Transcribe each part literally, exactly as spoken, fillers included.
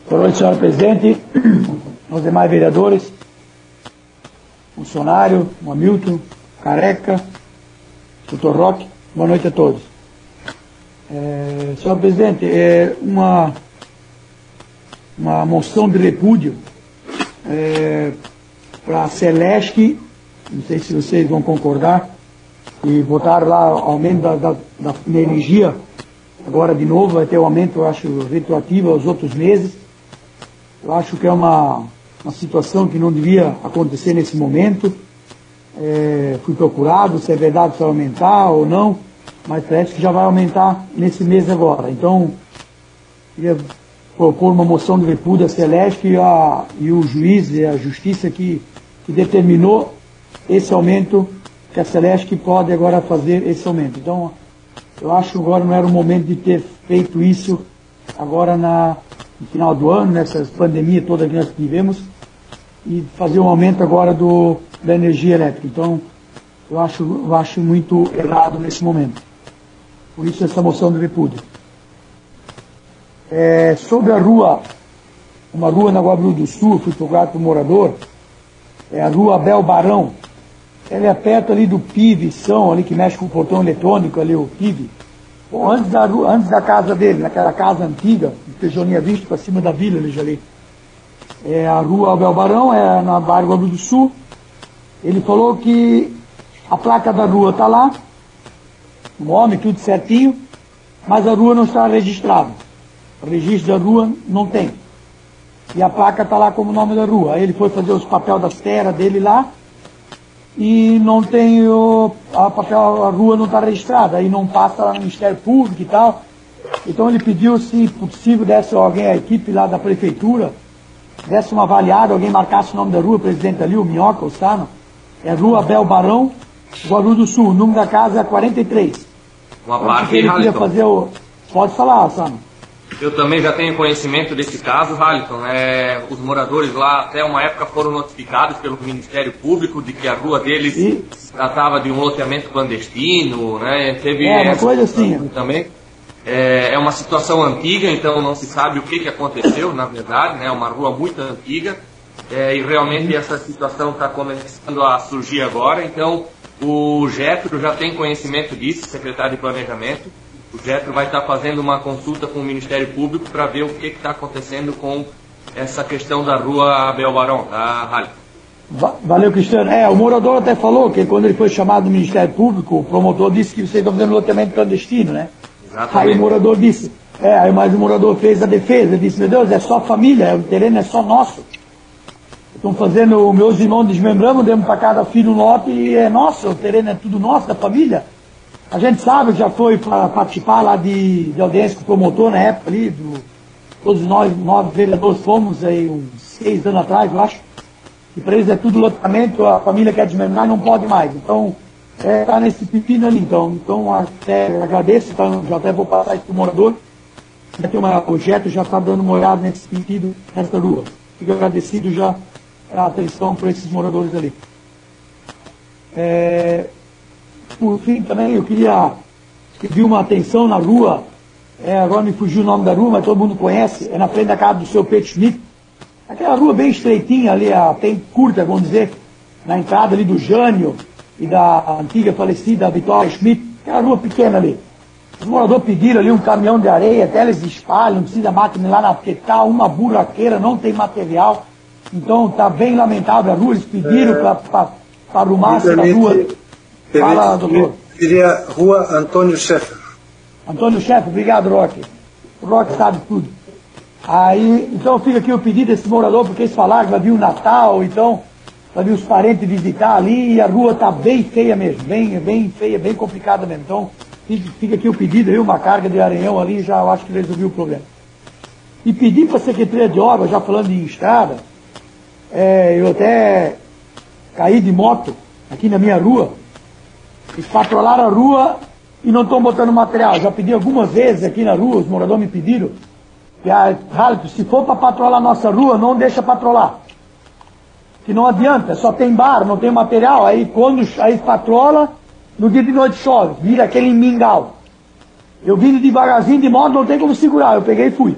Boa noite, senhor presidente, aos demais vereadores, funcionário, o Hamilton, Careca, doutor Roque, boa noite a todos. É, senhor presidente, é uma, uma moção de repúdio é, para a Celesc, não sei se vocês vão concordar, e votaram lá aumento da, da, da energia, agora de novo vai ter o aumento, eu acho, retroativo aos outros meses. Eu acho que é uma, uma situação que não devia acontecer nesse momento. É, fui procurado se é verdade se vai aumentar ou não, mas parece que já vai aumentar nesse mês agora. Então, queria propor uma moção de repúdio à Celesc e, a, e o juiz e a justiça que, que determinou esse aumento, que a Celesc pode agora fazer esse aumento. Então, eu acho que agora não era o momento de ter feito isso agora na, no final do ano, nessa pandemia toda que nós vivemos, e fazer um aumento agora do, da energia elétrica. Então, eu acho, eu acho muito errado nesse momento. Por isso, essa moção de repúdio. É, sobre a rua, uma rua na Guabiru do Sul, fui procurado por um morador, é a rua Abel Barão. Ela é perto ali do P I V, São, ali que mexe com o portão eletrônico, ali o P I V. Bom, antes da, antes da casa dele, naquela casa antiga, que eu já tinha visto para cima da vila ali, já ali. É a rua Abel Barão, é na bairro Guabiru do Sul. Ele falou que a placa da rua está lá, o nome, tudo certinho, mas a rua não está registrada. O registro da rua não tem. E a placa está lá como nome da rua. Aí ele foi fazer os papéis das terras dele lá, e não tem o a papel, a rua não está registrada, aí não passa lá no Ministério Público e tal. Então ele pediu, se possível, desse alguém, a equipe lá da prefeitura, desse uma avaliada, alguém marcasse o nome da rua, o presidente ali, o Minhoca, o Sano. É Rua Abel Barão, Guabiru do Sul, o número da casa é quarenta e três. Uma parte, ele queria fazer o... Pode falar, Sano. Eu também já tenho conhecimento desse caso, Haliton. É, os moradores lá, até uma época, foram notificados pelo Ministério Público de que a rua deles e... tratava de um loteamento clandestino, né? Teve é, uma coisa assim. Também. É, é uma situação antiga, então não se sabe o que, que aconteceu, na verdade, né? É uma rua muito antiga, é, e realmente essa situação está começando a surgir agora. Então, o Getro já tem conhecimento disso, secretário de Planejamento. O Getro vai estar fazendo uma consulta com o Ministério Público para ver o que está acontecendo com essa questão da rua Abel Barão, da Rally. Valeu, Cristiano. É, o morador até falou que quando ele foi chamado do Ministério Público, o promotor disse que vocês estão fazendo loteamento clandestino, né? Exatamente. Aí o morador disse, é, aí mais o morador fez a defesa, disse, meu Deus, é só família, o terreno é só nosso. Estão fazendo, meus irmãos desmembramos, demos para cada filho um lote e é nosso, o terreno é tudo nosso, da família. A gente sabe, já foi para participar lá de, de audiência com o promotor na época ali, do, todos nós, nove vereadores fomos aí uns seis anos atrás, eu acho, e para eles é tudo loteamento, a família quer desmembrar não pode mais. Então, está é, tá nesse pepino ali, então, então até agradeço, então, já até vou passar isso para o morador, já tem uma projeto, já está dando uma olhada nesse sentido, nessa rua. Fico agradecido já a atenção por esses moradores ali. É, Por fim, também eu queria pedir uma atenção na rua, é, agora me fugiu o nome da rua, mas todo mundo conhece, é na frente da casa do seu Pedro Schmidt. Aquela rua bem estreitinha ali, bem curta, vamos dizer, na entrada ali do Jânio e da antiga falecida Vitória Schmidt, aquela rua pequena ali. Os moradores pediram ali um caminhão de areia, até eles espalham, não precisa máquina lá na porque tá uma buraqueira, não tem material. Então está bem lamentável a rua, eles pediram é, para arrumar essa rua. Fala, doutor. Seria Rua Antônio Scheffer. Antônio Scheffer, obrigado, Roque. O Roque sabe tudo. Aí, então fica aqui o pedido desse morador, porque eles falaram que vai vir o Natal, então vai vir os parentes visitar ali, e a rua está bem feia mesmo, bem, bem feia, bem complicada mesmo. Então fica, fica aqui o pedido, aí uma carga de aranhão ali, já eu acho que resolveu o problema. E pedir para a Secretaria de Obras, já falando em estrada, é, eu até caí de moto aqui na minha rua. Eles patrolaram a rua e não estão botando material. Já pedi algumas vezes aqui na rua, os moradores me pediram, que a Haliton, se for para patrolar a nossa rua, não deixa patrolar. Que não adianta, só tem bar, não tem material. Aí quando aí patrola, no dia de noite chove, vira aquele mingau. Eu vim devagarzinho de moto, não tem como segurar, eu peguei e fui.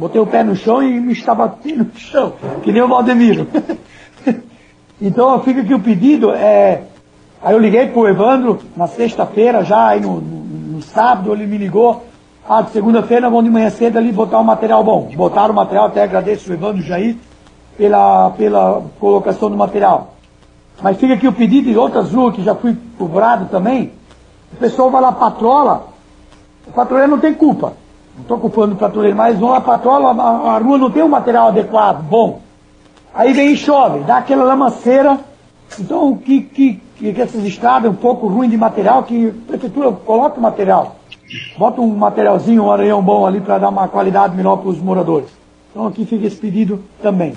botei o pé no chão e me estava batendo no chão, que nem o Valdemiro. Então fica aqui o pedido, é, aí eu liguei pro Evandro na sexta-feira, já aí no, no, no sábado ele me ligou, ah, de segunda-feira vamos de manhã cedo ali botar um material bom. Botaram o material, até agradeço o Evandro Jair pela, pela colocação do material. Mas fica aqui o pedido de outras ruas que já fui cobrado também, o pessoal vai lá, patrola, o patrulheiro não tem culpa, não estou culpando o patrulheiro, mas vão lá, patrola, a, a rua não tem um material adequado, bom. Aí vem e chove, dá aquela lamaceira, então que, que, que essas estradas um pouco ruim de material, que a prefeitura coloca o material, bota um materialzinho, um areião bom ali para dar uma qualidade melhor para os moradores. Então aqui fica esse pedido também.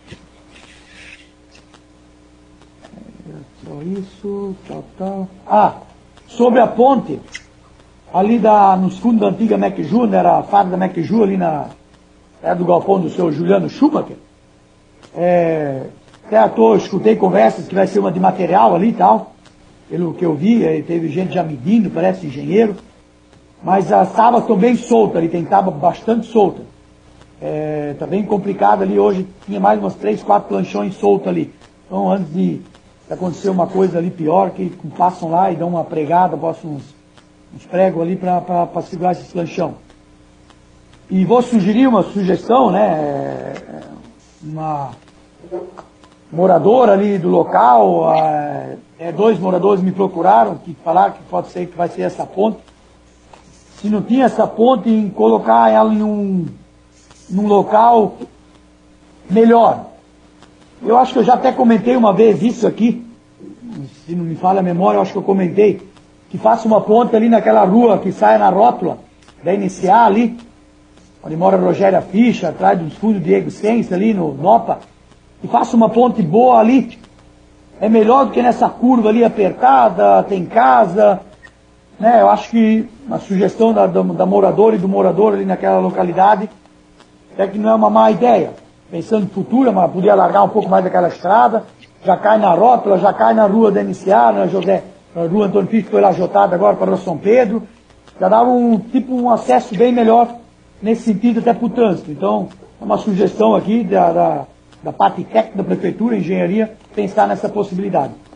Só isso, tal, tal. Ah, sobre a ponte, ali da, nos fundos da antiga Mecju, né, era a fábrica da Mecju, ali na, era do galpão do seu Juliano Schumacher. É, até à toa, escutei conversas que vai ser uma de material ali e tal, pelo que eu vi, aí teve gente já medindo, parece engenheiro, mas as tábuas estão bem soltas ali, tem tábua bastante solta. É, tá bem complicado ali, hoje tinha mais umas três, quatro planchões soltas ali. Então antes de acontecer uma coisa ali pior, que passam lá e dão uma pregada, botam uns, uns pregos ali para segurar esse planchão. E vou sugerir uma sugestão, né, uma moradora ali do local, é, dois moradores me procuraram, que falaram que pode ser que vai ser essa ponte. Se não tinha essa ponte, em colocar ela em um, num local melhor. Eu acho que eu já até comentei uma vez isso aqui, se não me falha a memória, eu acho que eu comentei, que faça uma ponte ali naquela rua que sai na rótula da Iniciar ali, onde mora Rogéria Ficha, atrás dos fundos Diego Sens, ali no Nopa, e faça uma ponte boa ali. É melhor do que nessa curva ali apertada, tem casa, né? Eu acho que a sugestão da, da, da moradora e do morador ali naquela localidade é que não é uma má ideia. Pensando no futuro, mas podia alargar um pouco mais daquela estrada, já cai na rótula, já cai na rua da Iniciar, na, José, na rua Antônio Fisch, que foi lá ajotada agora para a São Pedro, já dava um tipo um acesso bem melhor nesse sentido até para o trânsito. Então, é uma sugestão aqui da, da, da parte técnica da prefeitura, engenharia, pensar nessa possibilidade.